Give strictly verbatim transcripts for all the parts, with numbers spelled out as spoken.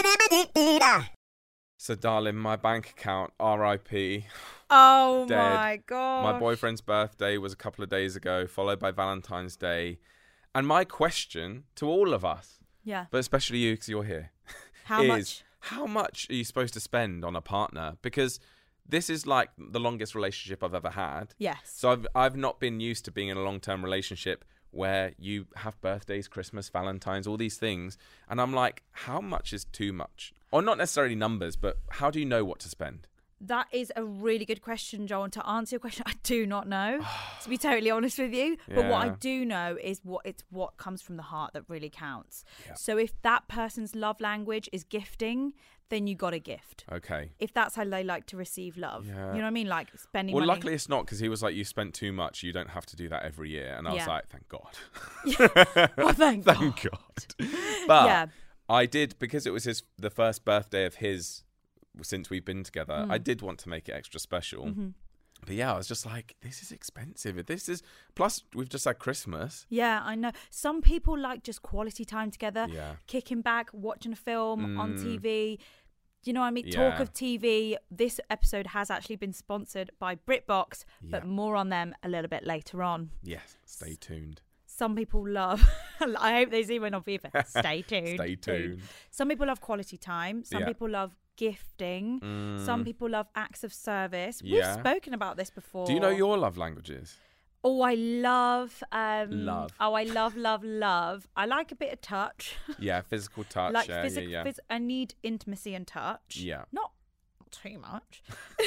So, darling, my bank account, R I P. Oh, dead. my God. My boyfriend's birthday was a couple of days ago, followed by Valentine's Day. And my question to all of us, yeah, but especially you because you're here, how is much? how much are you supposed to spend on a partner? Because this is like the longest relationship I've ever had. Yes. So I've I've not been used to being in a long-term relationship where you have birthdays, Christmas, Valentine's, all these things. And I'm like, how much is too much? Or not necessarily numbers, but how do you know what to spend? That is a really good question, Joel. And to answer your question, I do not know, to be totally honest with you. Yeah. But what I do know is what it's what comes from the heart that really counts. Yeah. So if that person's love language is gifting, then you got a gift. Okay. If that's how they like to receive love. Yeah. You know what I mean? Like spending Well, money. luckily it's not, because he was like, you spent too much. You don't have to do that every year. And I was Yeah. like, thank God. Yeah. Well, thank, Thank God. God. But Yeah. I did, because it was his the first birthday of his since we've been together, Mm. I did want to make it extra special. Mm-hmm. But yeah, I was just like, this is expensive. This is, plus we've just had Christmas. Yeah, I know. Some people like just quality time together, Yeah. kicking back, watching a film on Mm. T V. You know what I mean? Yeah. Talk of T V. This episode has actually been sponsored by BritBox, but Yeah. more on them a little bit later on. Yes, stay tuned. Some people love, I hope they see when on FIFA. Stay tuned. Stay tuned. Some people love quality time. Some Yeah. people love gifting. Mm. Some people love acts of service. Yeah. We've spoken about this before. Do you know your love languages? Oh, I love... Um, Love. Oh, I love, love, love. I like a bit of touch. Yeah, physical touch. like yeah, physical, yeah, yeah. phys- I need intimacy and touch. Yeah. Not too much.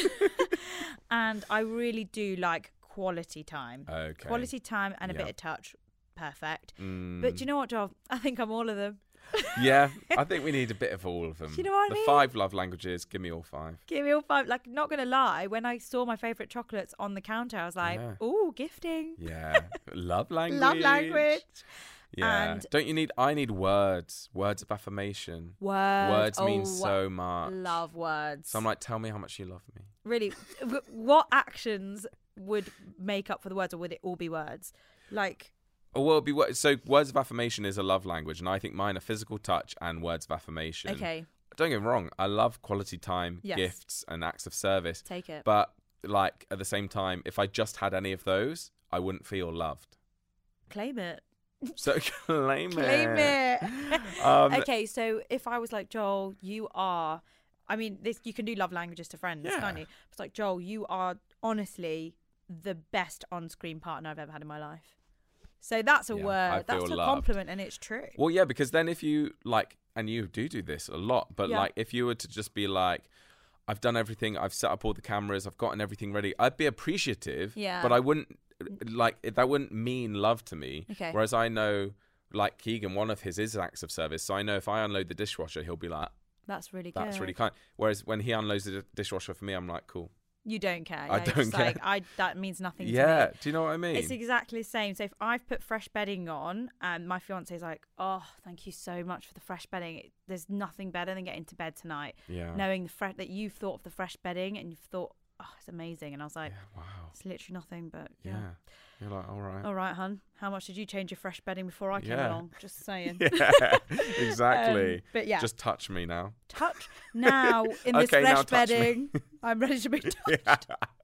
And I really do like quality time. Okay. Quality time and a Yeah. bit of touch. Perfect. Mm. But do you know what, Joel? I think I'm all of them. Yeah, I think we need a bit of all of them. Do you know what I the mean? five love languages, give me all five. Give me all five. Like, not going to lie, when I saw my favourite chocolates on the counter, I was like, Yeah. ooh, gifting. Yeah. Love language. Love language. Yeah. And- Don't you need, I need words. Words of affirmation. Words. Words mean Oh, so much. Love words. So I'm like, tell me how much you love me. Really, w- what actions would make up for the words, or would it all be words? Like, Oh, well, it'd be wo- so words of affirmation is a love language, and I think mine are physical touch and words of affirmation. okay, Don't get me wrong, I love quality time, Yes. gifts, and acts of service. take it. But like at the same time, if I just had any of those, I wouldn't feel loved. Claim it. So claim, Claim it. it. Um, Okay, so if I was like, Joel, you are, I mean, this you can do love languages to friends, Yeah. can't you? It's like, Joel, you are honestly the best on-screen partner I've ever had in my life. So that's a Yeah, I word. That's feel a loved. compliment, and it's true. Well, yeah, because then if you like, and you do do this a lot, but Yeah. like if you were to just be like, I've done everything, I've set up all the cameras, I've gotten everything ready, I'd be appreciative, Yeah. but I wouldn't, like, that wouldn't mean love to me. Okay. Whereas I know, like Keegan, one of his is acts of service, so I know if I unload the dishwasher, he'll be like, That's really good. that's really kind. Whereas when he unloads the dishwasher for me, I'm like, cool. You don't care. I Yeah, don't it's care. Like, I, that means nothing to Yeah, me. do you know what I mean? It's exactly the same. So if I've put fresh bedding on and my fiance's like, oh, thank you so much for the fresh bedding. It, there's nothing better than getting to bed tonight. yeah. Knowing the fre- that you've thought of the fresh bedding and you've thought, oh, it's amazing. And I was like, Yeah, wow. it's literally nothing, but Yeah. yeah. You're like, all right. All right, hun. How much did you change your fresh bedding before I came Yeah. along? Just saying. Yeah, exactly. Um, but yeah, Just touch me now. touch now in this Okay, now fresh touch me. bedding. I'm ready to be touched. Yeah.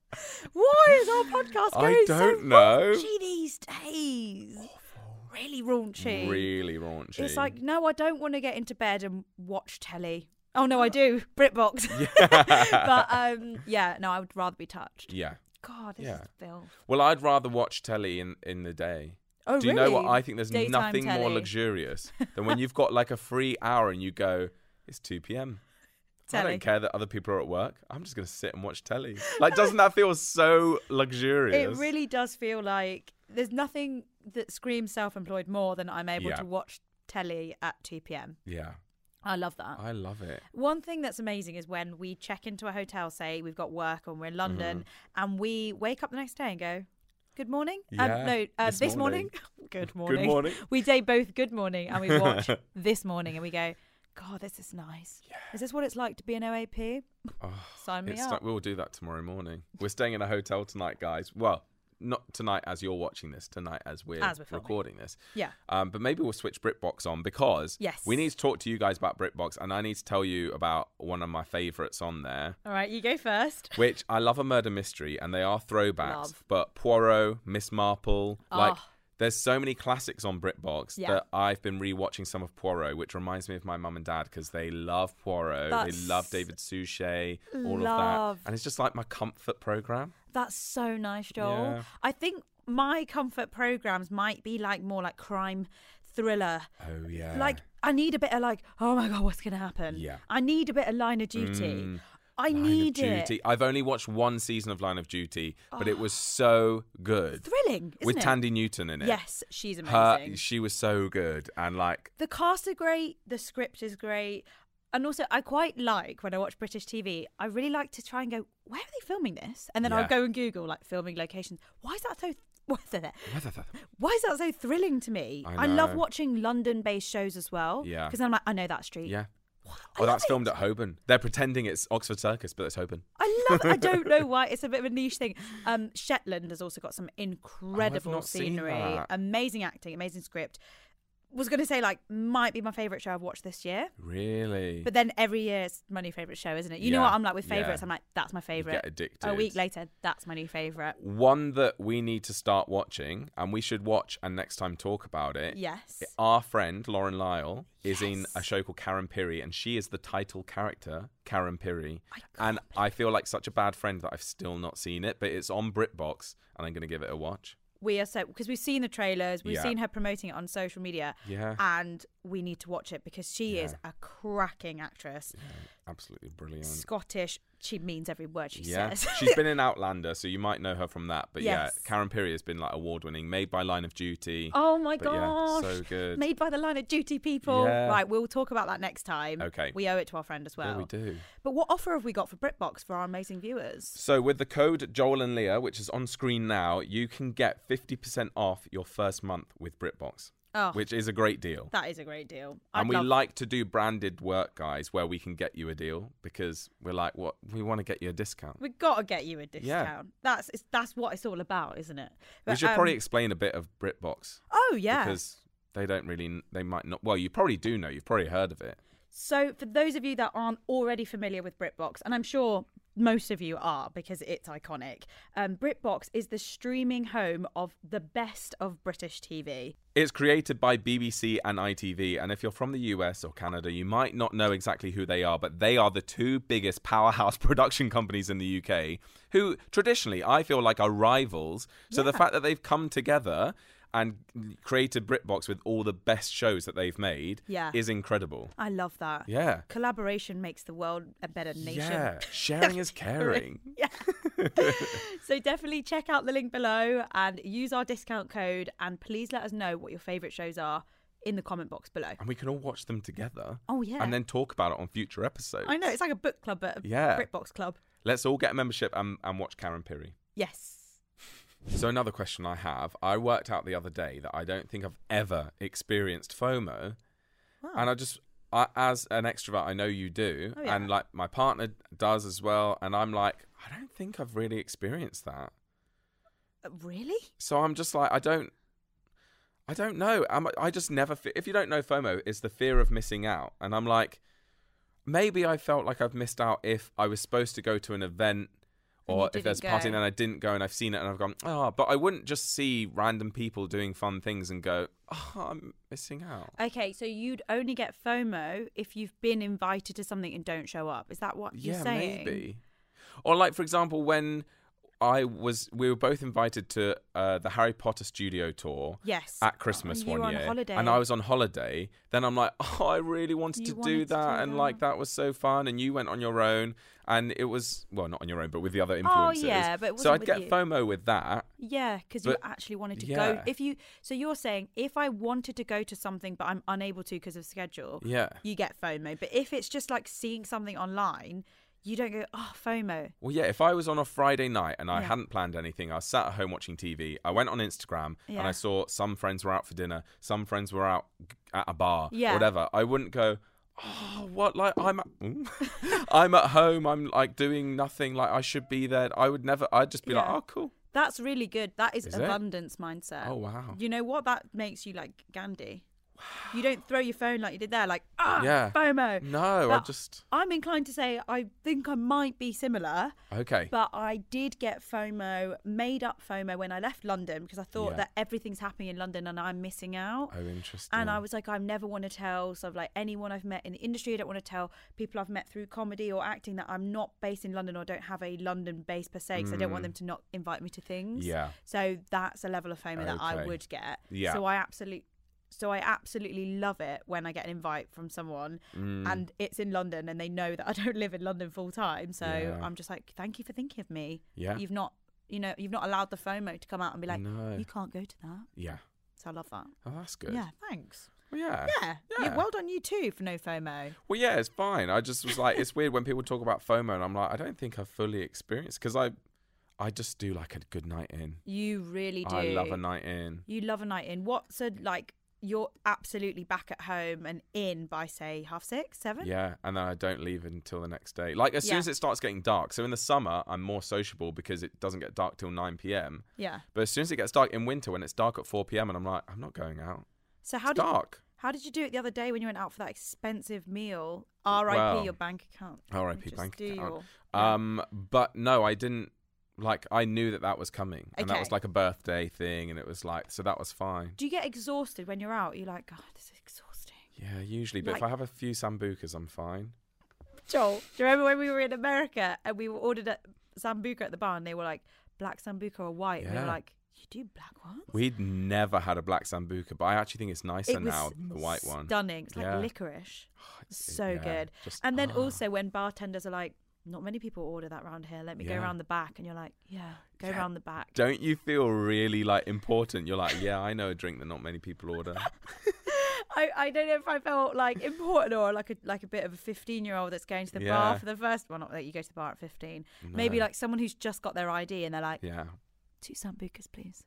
Why is our podcast I going don't so know. raunchy these days? Really raunchy. Really raunchy. It's like, no, I don't want to get into bed and watch telly. Oh no, I do. BritBox. Yeah. But um, yeah, no, I would rather be touched. Yeah. God, this Yeah. is filth. Well, I'd rather watch telly in, in the day. Oh, Do you really? know what? I think there's Daytime nothing more telly. luxurious than when you've got like a free hour and you go, it's two p.m. I Telly. don't care that other people are at work. I'm just going to sit and watch telly. Like, doesn't that feel so luxurious? It really does feel like there's nothing that screams self-employed more than I'm able Yeah. to watch telly at two p.m. Yeah. I love that. I love it. One thing that's amazing is when we check into a hotel, say we've got work and we're in London, Mm-hmm. and we wake up the next day and go, good morning? Yeah, um, no, uh, this this, morning. morning? Good morning. Good morning. We say both good morning and we watch this morning and we go, God, this is nice. Yeah. Is this what it's like to be an O A P? Oh, Sign me it's up. like, we'll do that tomorrow morning. We're staying in a hotel tonight, guys. Well, not tonight as you're watching this, tonight as we're, As we're filming. recording this. Yeah. Um, but maybe we'll switch BritBox on because Yes. we need to talk to you guys about BritBox, and I need to tell you about one of my favourites on there, All right, you go first. which I love a murder mystery, and they are throwbacks. Love. But Poirot, Miss Marple, like Oh. there's so many classics on BritBox Yeah. that I've been rewatching some of Poirot, which reminds me of my mum and dad because they love Poirot, That's- they love David Suchet, all Love. of that, and it's just like my comfort program. That's so nice, Joel. Yeah. I think my comfort programs might be like more like crime thriller. Oh yeah, Like I need a bit of like, oh my god, what's gonna happen? Yeah. I need a bit of Line of Duty. Mm. I Line need of it. Duty. I've only watched one season of Line of Duty, but it was so good Thrilling, isn't with it? Tandy Newton in it. Yes, she's amazing. Her, she was so good, and like, The cast are great. The script is great. And also, I quite like when I watch British T V, I really like to try and go, where are they filming this? And then Yeah. I'll go and Google like filming locations. Why is that so? Why is that so thrilling to me? I I, love know. watching London-based shows as well. Yeah. Because I'm like, I know that street. yeah. I Oh, that's love filmed it. at Holborn. They're pretending it's Oxford Circus, but it's Holborn. I love it. I don't know why. It's a bit of a niche thing. Um, Shetland has also got some incredible not seen scenery, that. amazing acting, amazing script. Was going to say like might be my favourite show I've watched this year. Really? But then every year it's my new favourite show, isn't it? You know Yeah, what I'm like with favourites. yeah. I'm like, that's my You favourite. get addicted. A week later, that's my new favourite. One that we need to start watching, and we should watch and next time talk about it. Yes. Our friend Lauren Lyle is in Yes. a show called Karen Pirie, and she is the title character, Karen Pirie. My And God. I feel like such a bad friend that I've still not seen it, but it's on BritBox, and I'm going to give it a watch. We are so because we've seen the trailers, we've Yeah. seen her promoting it on social media, Yeah. and we need to watch it because she is Yeah. a cracking actress. Yeah, absolutely brilliant. Scottish, she means every word she Yeah, says. she's been in Outlander, so you might know her from that. But Yes. yeah, Karen Pirie has been like award-winning, made by Line of Duty. Oh my But yeah, gosh. so good. Made by the Line of Duty people. Yeah. Right, we'll talk about that next time. Okay. We owe it to our friend as well. Yeah, we do. But what offer have we got for BritBox for our amazing viewers? So with the code Joel and Leah, which is on screen now, you can get fifty percent off your first month with BritBox, Oh, which is a great deal. that is a great deal. And I'd we love- like to do branded work, guys, where we can get you a deal because we're like, what? We want to get you a discount. We've got to get you a discount. Yeah. That's it's, that's what it's all about, isn't it? we But, should um, probably explain a bit of BritBox Oh yeah. because they don't really, they might not. Well, you probably do know. You've probably heard of it. So for those of you that aren't already familiar with BritBox, and I'm sure most of you are because it's iconic, um, BritBox is the streaming home of the best of British T V. It's created by B B C and I T V, and if you're from the U S or Canada, you might not know exactly who they are, but they are the two biggest powerhouse production companies in the U K, who traditionally I feel like are rivals. So the Yeah. fact that they've come together and created BritBox with all the best shows that they've made Yeah. is incredible. I love that. Yeah. Collaboration makes the world a better nation. Yeah. Sharing is caring. Yeah. So definitely check out the link below and use our discount code, and please let us know what your favourite shows are in the comment box below. And we can all watch them together. Oh yeah. And then talk about it on future episodes. I know, it's like a book club at a Yeah. BritBox club. Let's all get a membership and, and watch Karen Pirie. Yes. So another question I have, I worked out the other day that I don't think I've ever experienced FOMO. Wow. And I just, I, as an extrovert, I know you do. Oh, yeah. And like my partner does as well. And I'm like, I don't think I've really experienced that. Uh, really? So I'm just like, I don't, I don't know. I'm, I just never, fe- if you don't know FOMO, it's the fear of missing out. And I'm like, maybe I felt like I've missed out if I was supposed to go to an event And you or if there's a didn't party go. and I didn't go and I've seen it and I've gone, oh, but I wouldn't just see random people doing fun things and go, oh, I'm missing out. Okay, so you'd only get FOMO if you've been invited to something and don't show up. Is that what you're Yeah, saying? maybe. Or like, for example, when I was, we were both invited to uh, the Harry Potter studio tour Yes. at Christmas And you one were on year. holiday. And I was on holiday. Then I'm like, oh, I really wanted You to wanted do to that. do and that. like, that was so fun. And you went on your own. And it was, well, not on your own, but with the other Oh, influencers. yeah, but it so wasn't I'd with get you. FOMO with that. Yeah, because you But- actually wanted to yeah. go. If you, so you're saying if I wanted to go to something but I'm unable to because of schedule, Yeah. you get FOMO. But if it's just like seeing something online, you don't go, oh, FOMO. Well, yeah, if I was on a Friday night and I Yeah. hadn't planned anything, I was sat at home watching T V, I went on Instagram and Yeah. I saw some friends were out for dinner, some friends were out g- at a bar, Yeah. whatever. I wouldn't go, oh, what, like, I'm at, I'm at home, I'm, like, doing nothing, like, I should be there. I would never, I'd just be like, Yeah. oh, cool. That's really good. That is, Is it? abundance mindset. Oh, wow. You know what? That makes you like Gandhi. You don't throw your phone like you did there, like, ah, Yeah. FOMO. No, I But just... I'm inclined to say I think I might be similar, Okay. but I did get FOMO, made up FOMO when I left London because I thought Yeah. that everything's happening in London and I'm missing out. Oh, interesting. And I was like, I never want to tell sort of like anyone I've met in the industry. I don't want to tell people I've met through comedy or acting that I'm not based in London or don't have a London base per se, because I don't want them to not invite me to things. Yeah. So that's a level of FOMO that I Okay. would get. Yeah. So I absolutely, so I absolutely love it when I get an invite from someone Mm. and it's in London and they know that I don't live in London full time. So Yeah. I'm just like, thank you for thinking of me. Yeah. You've not, you know, you've not allowed the FOMO to come out and be like, No. you can't go to that. Yeah. So I love that. Oh, that's good. Yeah, thanks. Well, yeah. Yeah. Yeah. yeah. Well done you too for no FOMO. Well, yeah, it's fine. I just was like, it's weird when people talk about FOMO, and I'm like, I don't think I've fully experienced, because I, I just do like a good night in. You really do. I love a night in. You love a night in. What's a like? You're absolutely back at home and in by say half six, seven. Yeah, and then I don't leave until the next day. Like as soon Yeah. as it starts getting dark. So in the summer, I'm more sociable because it doesn't get dark till nine p.m. Yeah. But as soon as it gets dark in winter, when it's dark at four p.m, and I'm like, I'm not going out. So how It's did dark. how did you do it the other day when you went out for that expensive meal? R I P Well, your bank account. R I P Just bank do account. your- yeah. Um, but no, I didn't. Like I knew that that was coming, and that was Okay. like a birthday thing, and it was like, so that was fine. Do you get exhausted when you're out? You're like, God, this is exhausting. Yeah, usually. But if Like- I have a few sambucas, I'm fine. Joel, do you remember when we were in America and we ordered a sambuca at the bar and they were like, black sambuca or white? And we were Yeah. like, you do black ones? We'd never had a black sambuca, but I actually think it's nicer It was now than the white one. Stunning. It's like Yeah. licorice. It's- So yeah, good. just- And then ah. also when bartenders are like, not many people order that round here. Let me go Yeah. around the back. And you're like, yeah, go Yeah. round the back. Don't you feel really like important? You're like, yeah, I know a drink that not many people order. I, I don't know if I felt like important or like a like a bit of a fifteen year old that's going to the Yeah. bar for the first one. Not that you go to the bar at fifteen. Maybe No. like someone who's just got their I D and they're like, Yeah. two sambucas, please.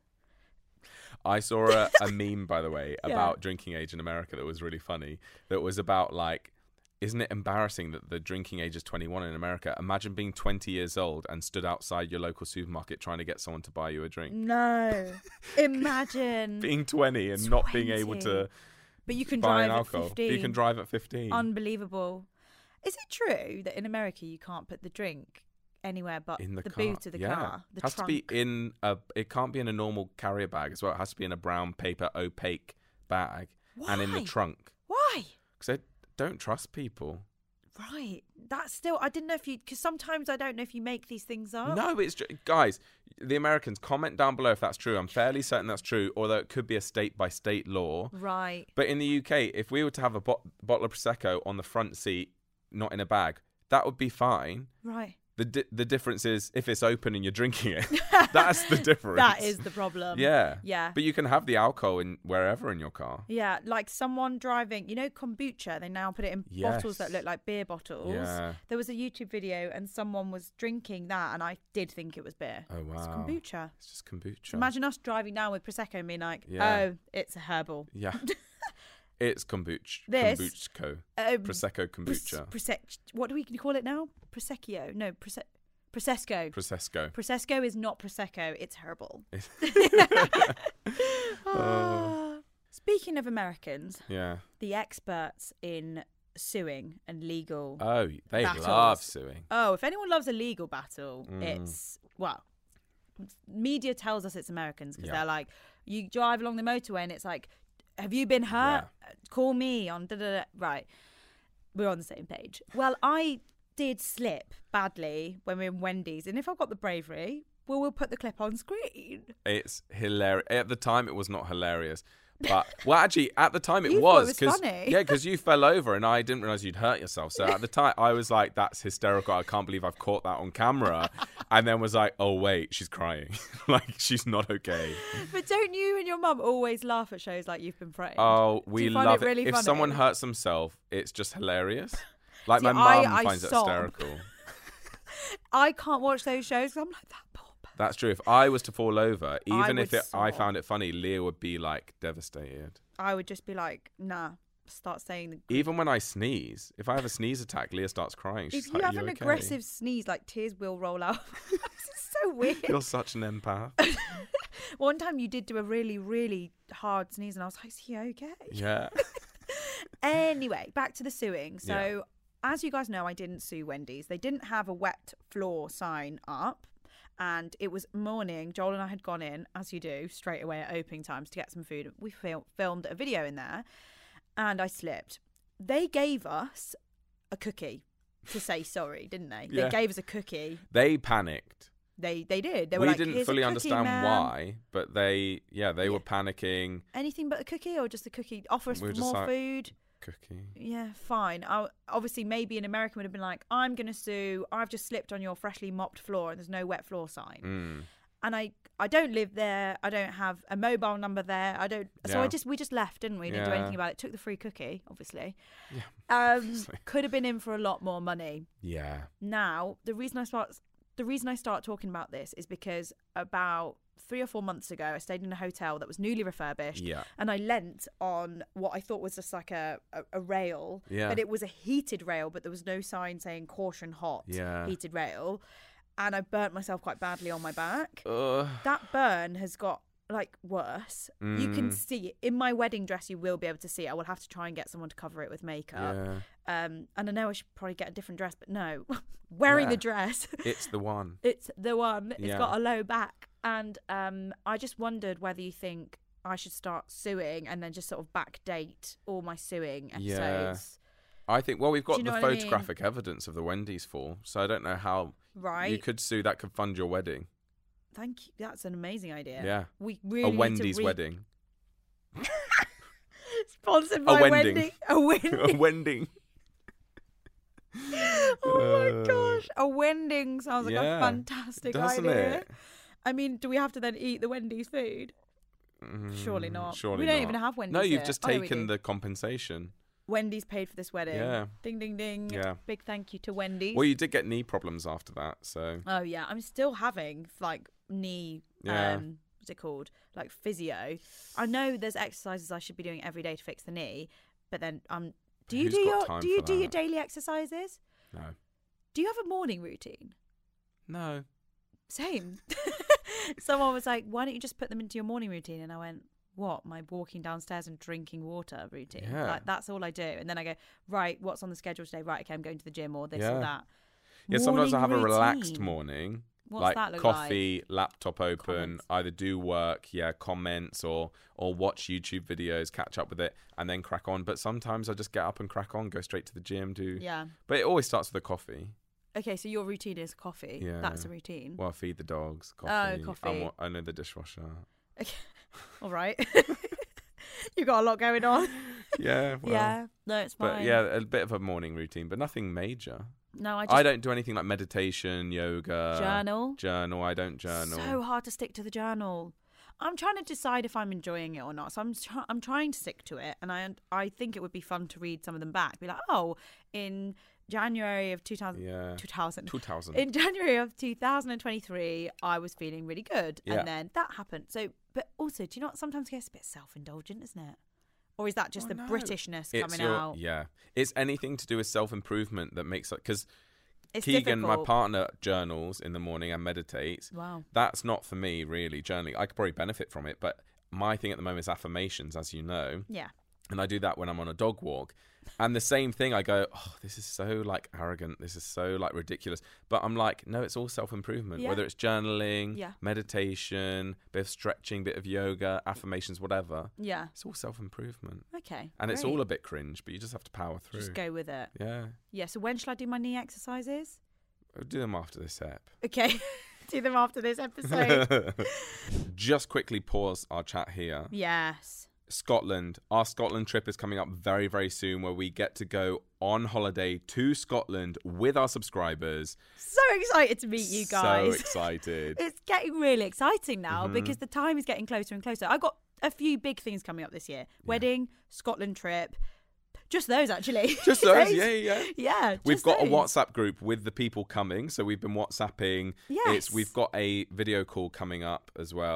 I saw a, a meme, by the way, Yeah. about drinking age in America that was really funny. That was about like, isn't it embarrassing that the drinking age is twenty-one in America? Imagine being twenty years old and stood outside your local supermarket trying to get someone to buy you a drink. No. Imagine. Being twenty and not being able twenty. to But you can buy drive an at alcohol. fifteen. You can drive at fifteen. Unbelievable. Is it true that in America you can't put the drink anywhere but in the, the car. boot of the yeah. car? The has trunk. to be in a. It can't be in a normal carrier bag as well. It has to be in a brown paper opaque bag and in the Why? trunk Why? because I don't trust people. Right. That's still, I didn't know if you, because sometimes I don't know if you make these things up. No, it's ju- guys. The Americans, comment down below if that's true. I'm fairly certain that's true, although it could be a state by state law. Right. But in the U K, if we were to have a bot- bottle of prosecco on the front seat, not in a bag, that would be fine. Right. The di- the difference is if it's open and you're drinking it. That's the difference. That is the problem. Yeah. Yeah. But you can have the alcohol in wherever in your car. Yeah, like someone driving, you know, kombucha, they now put it in bottles that Yes. look like beer bottles. Yeah. There was a YouTube video and someone was drinking that and I did think it was beer. Oh wow. It's kombucha. It's just kombucha. Imagine us driving down with Prosecco and being like, Yeah. oh, it's a herbal. Yeah. It's kombucha. This- Kombucha. Um, Prosecco Pros- kombucha. Prosec- what do we call it now? Prosecchio. No, Prose- Prosecco. Prosecco. Prosecco is not Prosecco, it's herbal. Oh. Ah. Speaking of Americans, Yeah. the experts in suing and legal. Oh, they Battles. love suing. Oh, if anyone loves a legal battle, Mm. it's, well, media tells us it's Americans because Yeah. they're like, you drive along the motorway and it's like, have you been hurt? Call me on da da da. Right. We're on the same page. Well, I did slip badly when we were in Wendy's. And if I've got the bravery, well, we'll put the clip on screen. It's hilarious. At the time, it was not hilarious. But, well, actually, at the time it You thought it was. was 'cause- funny. Yeah, because you fell over and I didn't realise you'd hurt yourself. So at the time, I was like, that's hysterical. I can't believe I've caught that on camera. And then was like, oh, wait, she's crying. Like, she's not okay. But don't you and your mum always laugh at shows like You've Been Framed? Oh, Do we you find love it. it. Really If funny? someone hurts themselves, it's just hilarious. Like, See, my I- mum I finds it sob. hysterical. I can't watch those shows 'cause I'm like, that poor person. That's true. If I was to fall over, even if would it, I sob. found it funny, Leah would be, like, devastated. I would just be like, nah, start saying the Even when I sneeze, if I have a sneeze attack, Leah starts crying. She's if like, you have "You an okay?" aggressive sneeze, like tears will roll out. This is so weird. You're such an empath. One time you did do a really, really hard sneeze, and I was like, "Is he okay?" Yeah. Anyway, back to the suing. So, Yeah. as you guys know, I didn't sue Wendy's. They didn't have a wet floor sign up. And it was morning. Joel and I had gone in, as you do, straight away at opening times to get some food. We fil- filmed a video in there, and I slipped. They gave us a cookie to say sorry, didn't they? Yeah. They gave us a cookie. They panicked. They they did. They were We like, didn't "Here's a fully cookie, understand ma'am." why, but they, yeah, they Yeah. were panicking. Anything but a cookie, or just a cookie? Offer us We were just more like- food. Cookie. Yeah, fine. I, obviously, maybe an American would have been like, I'm going to sue. I've just slipped on your freshly mopped floor and there's no wet floor sign. Mm. And I, I don't live there. I don't have a mobile number there. I don't. So I Yeah. just we just left, didn't we? Didn't do Yeah. anything about it. Took the free cookie, obviously. Yeah, Um, obviously. could have been in for a lot more money. Yeah. Now, the reason I start the reason I start talking about this is because about three or four months ago, I stayed in a hotel that was newly refurbished. Yeah. And I leant on what I thought was just like a, a, a rail. Yeah. And it was a heated rail, but there was no sign saying caution hot Yeah. heated rail. And I burnt myself quite badly on my back. Ugh. That burn has got like worse. You can Mm. see it. In my wedding dress, you will be able to see it. I will have to try and get someone to cover it with makeup. Yeah. Um, and I know I should probably get a different dress, but no. Wearing Yeah. the dress, It's the one. it's the one. It's Yeah. got a low back. And um, I just wondered whether you think I should start suing and then just sort of backdate all my suing Yeah. episodes. I think, well, we've Do got you the know what I mean? photographic evidence of the Wendy's fall, so I don't know how Right. you could sue. That could fund your wedding. Thank you. That's an amazing idea. Yeah. We really A need Wendy's to re- wedding. Sponsored by Wending. Wendy. A Wendy. A Wending. Oh my Uh, gosh. A Wending sounds like yeah, a fantastic Doesn't idea. it? I mean, do we have to then eat the Wendy's food? Surely Mm, not. Surely we don't not. even have Wendy's No, you've here. just Oh, yeah, we taken do. the compensation. Wendy's paid for this wedding. Yeah. Ding, ding, ding. Yeah. Big thank you to Wendy's. Well, you did get knee problems after that, so Oh yeah, I'm still having like knee. Yeah. Um, what's it called? Like physio. I know there's exercises I should be doing every day to fix the knee, but then um, do you Who's do got your time do you for do your that? daily exercises? no. Do you have a morning routine? No. Same. Someone was like, "Why don't you just put them into your morning routine?" And I went, "What? My walking downstairs and drinking water routine? Yeah. Like that's all I do." And then I go, "Right, what's on the schedule today? Right, okay, I'm going to the gym or this Yeah. or that." Yeah, sometimes I have Morning a relaxed routine. morning. What's like that look coffee, laptop open, Comments. either do work, yeah, comments or or watch YouTube videos, catch up with it, and then crack on. But sometimes I just get up and crack on, go straight to the gym, do. like? Yeah. But it always starts with a coffee. Okay, so your routine is coffee. Yeah. That's a routine. Well, feed the dogs, coffee. Oh, coffee. unwa- I know the dishwasher. All right. You got a lot going on. Yeah, well, yeah. No, it's fine. but yeah, a bit of a morning routine, but nothing major. No, I just I don't do anything like meditation, yoga, journal. Journal. I don't journal. So hard to stick to the journal. I'm trying to decide if I'm enjoying it or not. So I'm try- I'm trying to stick to it, and I I think it would be fun to read some of them back. Be like, oh, in January of two thousand, Yeah. two thousand. Two thousand. In January of two thousand twenty-three, I was feeling really good, Yeah. and then that happened. So, but also, do you know what? Sometimes it gets a bit self-indulgent, isn't it? Or is that just Oh, the no. Britishness It's coming your, out? yeah. It's anything to do with self improvement that makes it because It's Keegan, my difficult. partner, journals in the morning and meditates. Wow. That's not for me, really, journaling. I could probably benefit from it, but my thing at the moment is affirmations, as you know. Yeah. And I do that when I'm on a dog walk. And the same thing, I go, oh, this is so, like, arrogant. This is so, like, ridiculous. But I'm like, no, it's all self-improvement. Yeah. Whether it's journaling, Yeah. meditation, bit of stretching, bit of yoga, affirmations, whatever. Yeah. It's all self-improvement. Okay. And it's great. all a bit cringe, but you just have to power through. Just go with it. Yeah. Yeah. So when shall I do my knee exercises? I'll do them after this ep. Okay. Do them after this episode. Just quickly pause our chat here. Yes. Scotland. Our Scotland trip is coming up very, very soon where we get to go on holiday to Scotland with our subscribers. So excited to meet you guys. So excited. It's getting really exciting now Mhm. because the time is getting closer and closer. I got a few big things coming up this year. Wedding, Scotland trip. Just those, actually. Just those, yeah, yeah. Yeah. We've just got a those. WhatsApp group with the people coming, so we've been WhatsApping. Yes. It's we've got a video call coming up as well.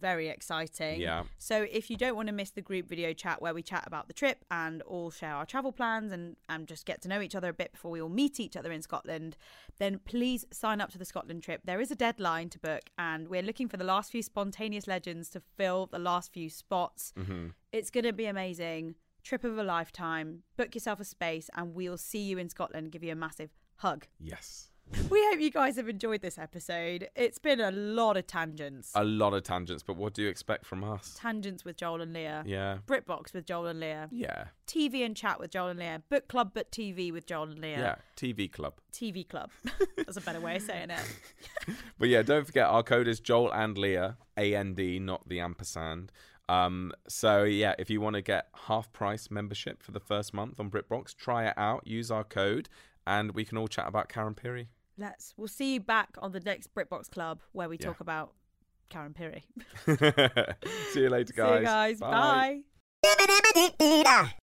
very exciting. Yeah. So if you don't want to miss the group video chat where we chat about the trip and all share our travel plans and, and just get to know each other a bit before we all meet each other in Scotland, then please sign up to the Scotland trip. There is a deadline to book, and we're looking for the last few spontaneous legends to fill the last few spots. Mm-hmm. It's going to be amazing. Trip of a lifetime. Book yourself a space and we'll see you in Scotland. Give you a massive hug. Yes. We hope you guys have enjoyed this episode. It's been a lot of tangents. A lot of tangents, but what do you expect from us? Tangents with Joel and Leah. Yeah. BritBox with Joel and Leah. Yeah. T V and chat with Joel and Leah. Book club but T V with Joel and Leah. Yeah. T V club. T V club. That's a better way of saying it. But yeah, don't forget our code is Joel and Leah, A N D, not the ampersand. Um, so yeah, if you want to get half price membership for the first month on BritBox, try it out, use our code, and we can all chat about Karen Pirie. Let's. We'll see you back on the next BritBox Club where we Yeah. talk about Karen Pirie. See you later, guys. See you guys. Bye. Bye.